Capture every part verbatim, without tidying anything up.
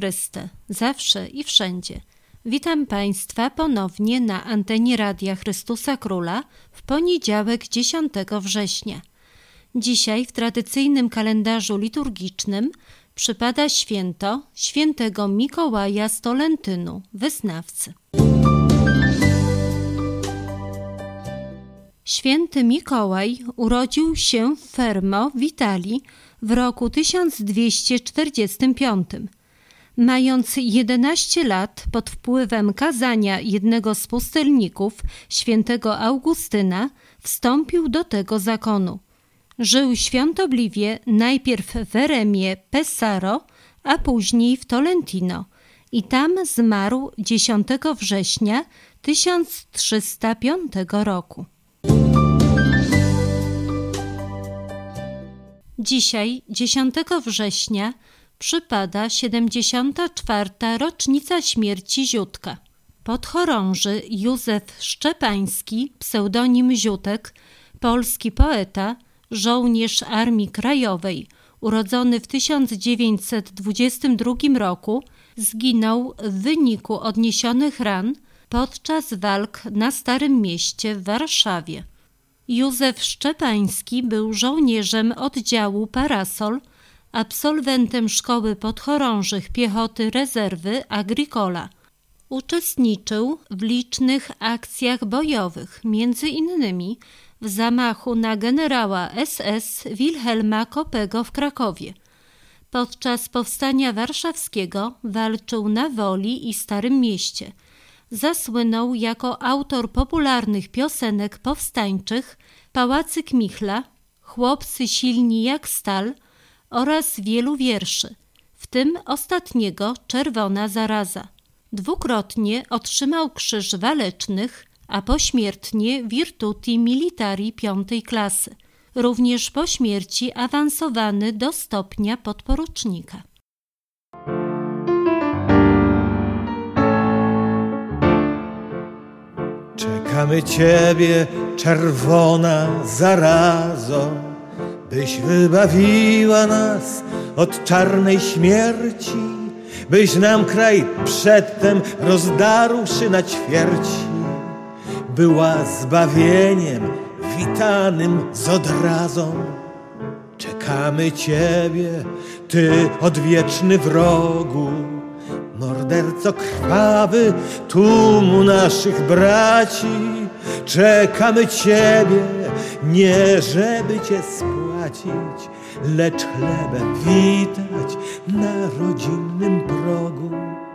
Chryste, zawsze i wszędzie. Witam Państwa ponownie na antenie Radia Chrystusa Króla w poniedziałek dziesiątego września. Dzisiaj w tradycyjnym kalendarzu liturgicznym przypada święto świętego Mikołaja z Tolentynu, wyznawcy. Święty Mikołaj urodził się w Fermo w Italii w roku tysiąc dwieście czterdziestym piątym. Mając jedenaście lat, pod wpływem kazania jednego z pustelników, świętego Augustyna, wstąpił do tego zakonu. Żył świątobliwie najpierw w Eremie Pesaro, a później w Tolentino i tam zmarł dziesiątego września tysiąc trzysta piątego roku. Dzisiaj, dziesiątego września, przypada siedemdziesiąta czwarta rocznica śmierci Ziutka. Podchorąży Józef Szczepański, pseudonim Ziutek, polski poeta, żołnierz Armii Krajowej, urodzony w tysiąc dziewięćset dwudziestym drugim roku, zginął w wyniku odniesionych ran podczas walk na Starym Mieście w Warszawie. Józef Szczepański był żołnierzem oddziału Parasol, absolwentem Szkoły Podchorążych Piechoty Rezerwy Agricola. Uczestniczył w licznych akcjach bojowych, między innymi w zamachu na generała S S Wilhelma Kopego w Krakowie. Podczas Powstania Warszawskiego walczył na Woli i Starym Mieście. Zasłynął jako autor popularnych piosenek powstańczych Pałacyk Michla, Chłopcy silni jak stal oraz wielu wierszy, w tym ostatniego Czerwona zaraza. Dwukrotnie otrzymał Krzyż Walecznych, a pośmiertnie Virtuti Militari piątej klasy. Również po śmierci awansowany do stopnia podporucznika. Czekamy Ciebie, czerwona zarazo, byś wybawiła nas od czarnej śmierci, byś nam kraj przedtem rozdarłszy na ćwierci, była zbawieniem witanym z odrazą. Czekamy Ciebie, Ty odwieczny wrogu, morderco krwawy tłumu naszych braci. Czekamy Ciebie, nie żeby Cię spłacić, lecz chlebem witać na rodzinnym progu.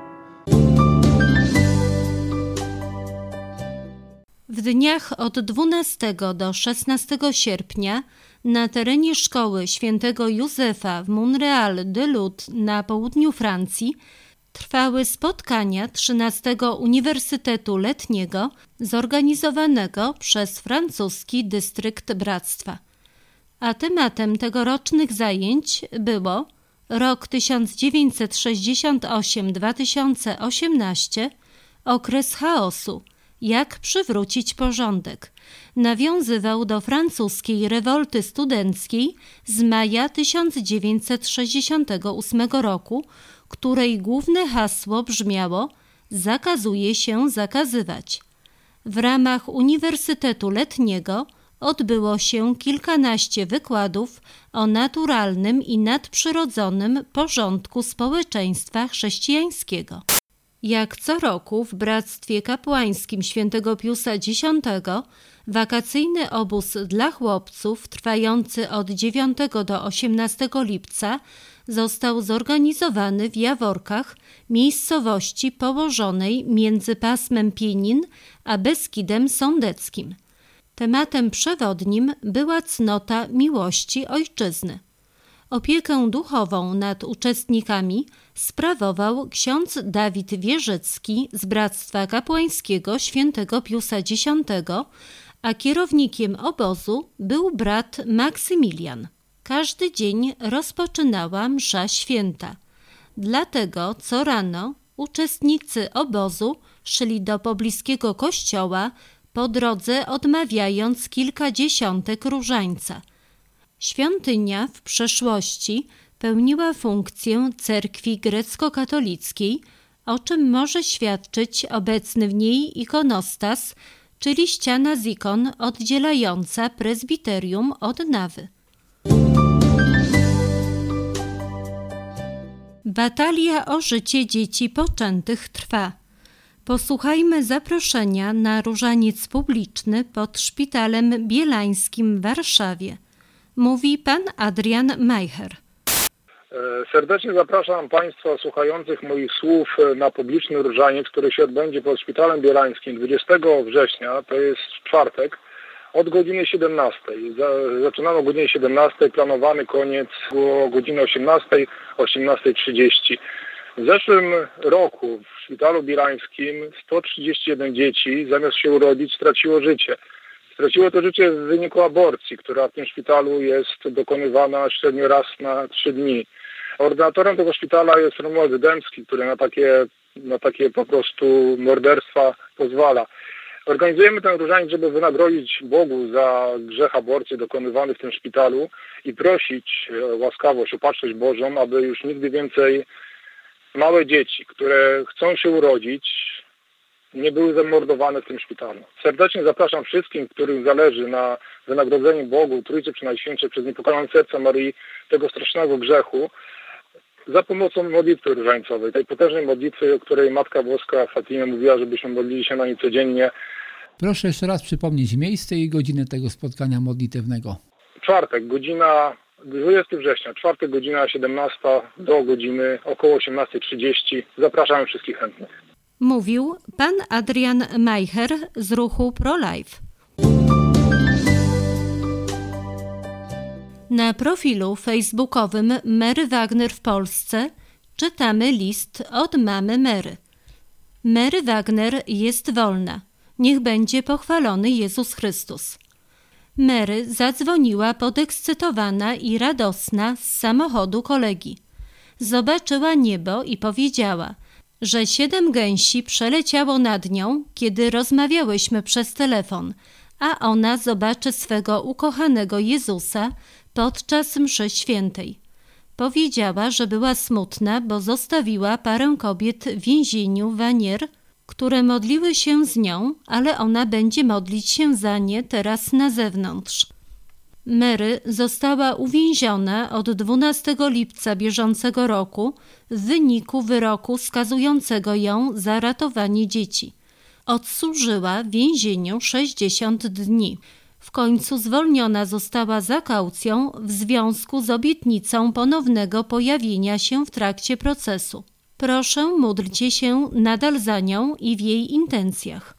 W dniach od dwunastego do szesnastego sierpnia na terenie szkoły świętego Józefa w Monréal-de-Lut na południu Francji trwały spotkania trzynastego Uniwersytetu Letniego zorganizowanego przez francuski dystrykt Bractwa. A tematem tegorocznych zajęć było rok tysiąc dziewięćset sześćdziesiąty ósmy do dwa tysiące osiemnastego, okres chaosu, jak przywrócić porządek. Nawiązywał do francuskiej rewolty studenckiej z maja tysiąc dziewięćset sześćdziesiątego ósmego roku, której główne hasło brzmiało: zakazuje się zakazywać. W ramach Uniwersytetu Letniego odbyło się kilkanaście wykładów o naturalnym i nadprzyrodzonym porządku społeczeństwa chrześcijańskiego. Jak co roku w Bractwie Kapłańskim Świętego Piusa Dziesiątego wakacyjny obóz dla chłopców trwający od dziewiątego do osiemnastego lipca został zorganizowany w Jaworkach, miejscowości położonej między pasmem Pienin a Beskidem Sądeckim. Tematem przewodnim była cnota miłości ojczyzny. Opiekę duchową nad uczestnikami sprawował ksiądz Dawid Wierzycki z Bractwa Kapłańskiego Świętego Piusa Dziesiątego, a kierownikiem obozu był brat Maksymilian. Każdy dzień rozpoczynała msza święta. Dlatego co rano uczestnicy obozu szli do pobliskiego kościoła, po drodze odmawiając kilkadziesiątek różańca. Świątynia w przeszłości pełniła funkcję cerkwi grecko-katolickiej, o czym może świadczyć obecny w niej ikonostas, czyli ściana z ikon oddzielająca prezbiterium od nawy. Batalia o życie dzieci poczętych trwa. Posłuchajmy zaproszenia na różaniec publiczny pod Szpitalem Bielańskim w Warszawie. Mówi pan Adrian Majcher. Serdecznie zapraszam Państwa słuchających moich słów na publiczny różaniec, który się odbędzie pod Szpitalem Bielańskim dwudziestego września, to jest czwartek, od godziny siedemnastej. Zaczynamy o godzinie siedemnastej, planowany koniec o godzinie osiemnastej, osiemnastej trzydzieści. W zeszłym roku w Szpitalu Bielańskim sto trzydzieści jeden dzieci zamiast się urodzić straciło życie. Straciło to życie w wyniku aborcji, która w tym szpitalu jest dokonywana średnio raz na trzy dni. Ordynatorem tego szpitala jest Romuald Dębski, który na takie, na takie po prostu morderstwa pozwala. Organizujemy ten różaniec, żeby wynagrodzić Bogu za grzech aborcji dokonywany w tym szpitalu i prosić o łaskawość, o opatrzność Bożą, aby już nigdy więcej małe dzieci, które chcą się urodzić, nie były zamordowane w tym szpitalu. Serdecznie zapraszam wszystkim, którym zależy na wynagrodzeniu Bogu, Trójcy Przenajświętszej przez niepokalane serca Maryi tego strasznego grzechu, za pomocą modlitwy różańcowej, tej potężnej modlitwy, o której Matka Boska w Fatimie mówiła, żebyśmy modlili się na niej codziennie. Proszę jeszcze raz przypomnieć miejsce i godzinę tego spotkania modlitewnego. Czwartek, godzina dwudziestego września, czwartek, godzina siedemnasta do godziny około osiemnastej trzydzieści. Zapraszam wszystkich chętnych. Mówił pan Adrian Majcher z ruchu ProLife. Na profilu facebookowym Mary Wagner w Polsce czytamy list od mamy Mary. Mary Wagner jest wolna. Niech będzie pochwalony Jezus Chrystus. Mary zadzwoniła podekscytowana i radosna z samochodu kolegi. Zobaczyła niebo i powiedziała, że siedem gęsi przeleciało nad nią, kiedy rozmawiałyśmy przez telefon, a ona zobaczy swego ukochanego Jezusa podczas mszy świętej. Powiedziała, że była smutna, bo zostawiła parę kobiet w więzieniu Vanier, które modliły się z nią, ale ona będzie modlić się za nie teraz na zewnątrz. Mary została uwięziona od dwunastego lipca bieżącego roku w wyniku wyroku skazującego ją za ratowanie dzieci. Odsłużyła w więzieniu sześćdziesiąt dni. W końcu zwolniona została za kaucją w związku z obietnicą ponownego pojawienia się w trakcie procesu. Proszę, módlcie się nadal za nią i w jej intencjach.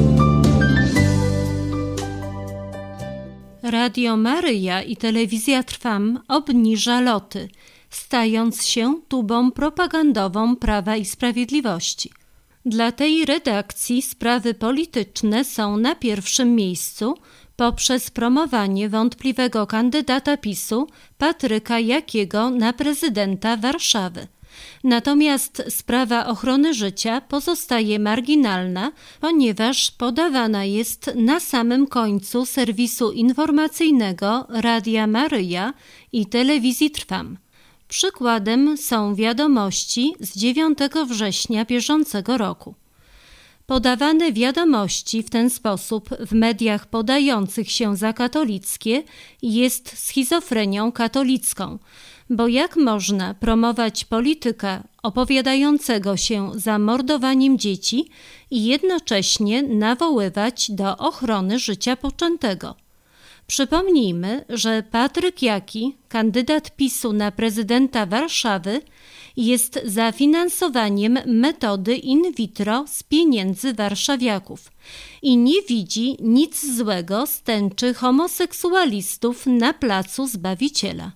Radio Maryja i Telewizja Trwam obniża loty, stając się tubą propagandową Prawa i Sprawiedliwości. Dla tej redakcji sprawy polityczne są na pierwszym miejscu poprzez promowanie wątpliwego kandydata PiSu Patryka Jakiego na prezydenta Warszawy. Natomiast sprawa ochrony życia pozostaje marginalna, ponieważ podawana jest na samym końcu serwisu informacyjnego Radia Maryja i Telewizji Trwam. Przykładem są wiadomości z dziewiątego września bieżącego roku. Podawane wiadomości w ten sposób w mediach podających się za katolickie jest schizofrenią katolicką, bo jak można promować polityka opowiadającego się za mordowaniem dzieci i jednocześnie nawoływać do ochrony życia poczętego? Przypomnijmy, że Patryk Jaki, kandydat PiSu na prezydenta Warszawy, jest za finansowaniem metody in vitro z pieniędzy warszawiaków i nie widzi nic złego z tęczy homoseksualistów na placu Zbawiciela.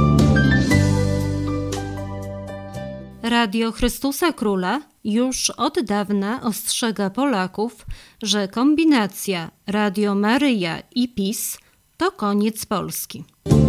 Radio Chrystusa Króla już od dawna ostrzega Polaków, że kombinacja Radio Maryja i PiS to koniec Polski.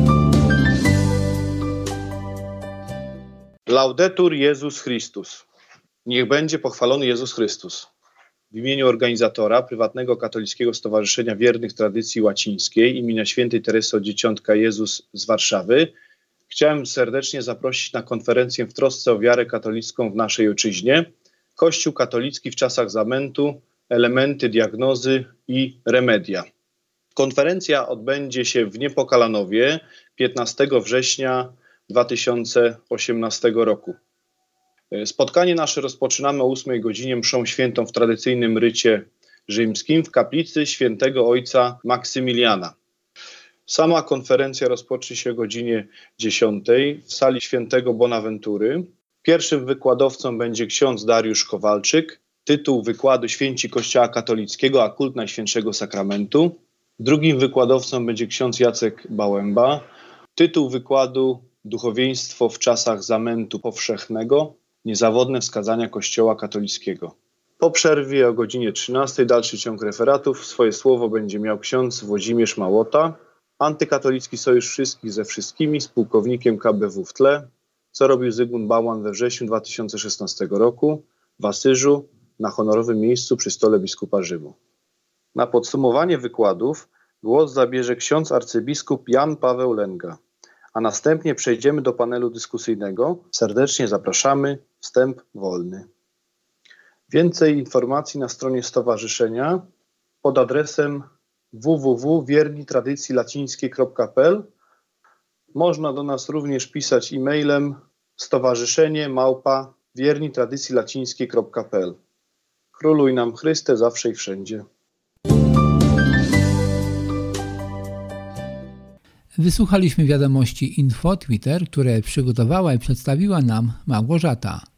Laudetur Jezus Chrystus. Niech będzie pochwalony Jezus Chrystus. W imieniu organizatora prywatnego katolickiego Stowarzyszenia Wiernych Tradycji Łacińskiej imienia świętej Teresy od Dzieciątka Jezus z Warszawy Chciałem serdecznie zaprosić na konferencję w trosce o wiarę katolicką w naszej ojczyźnie. Kościół katolicki w czasach zamętu, elementy diagnozy i remedia. Konferencja odbędzie się w Niepokalanowie piętnastego września dwa tysiące osiemnastego roku. Spotkanie nasze rozpoczynamy o ósmej godzinie mszą świętą w tradycyjnym rycie rzymskim w kaplicy świętego ojca Maksymiliana. Sama konferencja rozpocznie się o godzinie dziesiątej w sali świętego Bonaventury. Pierwszym wykładowcą będzie ksiądz Dariusz Kowalczyk. Tytuł wykładu Święci Kościoła Katolickiego, a kult Najświętszego Sakramentu. Drugim wykładowcą będzie ksiądz Jacek Bałęba. Tytuł wykładu Duchowieństwo w czasach zamętu powszechnego. Niezawodne wskazania Kościoła katolickiego. Po przerwie o godzinie trzynastej dalszy ciąg referatów. Swoje słowo będzie miał ksiądz Włodzimierz Małota. Antykatolicki Sojusz Wszystkich ze Wszystkimi z pułkownikiem K B W w tle. Co robił Zygmunt Bauman we wrześniu dwa tysiące szesnastego roku w Asyżu na honorowym miejscu przy stole biskupa Rzymu. Na podsumowanie wykładów głos zabierze ksiądz arcybiskup Jan Paweł Lęga, a następnie przejdziemy do panelu dyskusyjnego. Serdecznie zapraszamy, wstęp wolny. Więcej informacji na stronie stowarzyszenia pod adresem w w w kropka wierni tradycji lacińskiej kropka p l. Można do nas również pisać e-mailem stowarzyszenie małpa wierni tradycji lacińskiej kropka p l. Króluj nam Chryste zawsze i wszędzie. Wysłuchaliśmy wiadomości Info Twitter, które przygotowała i przedstawiła nam Małgorzata.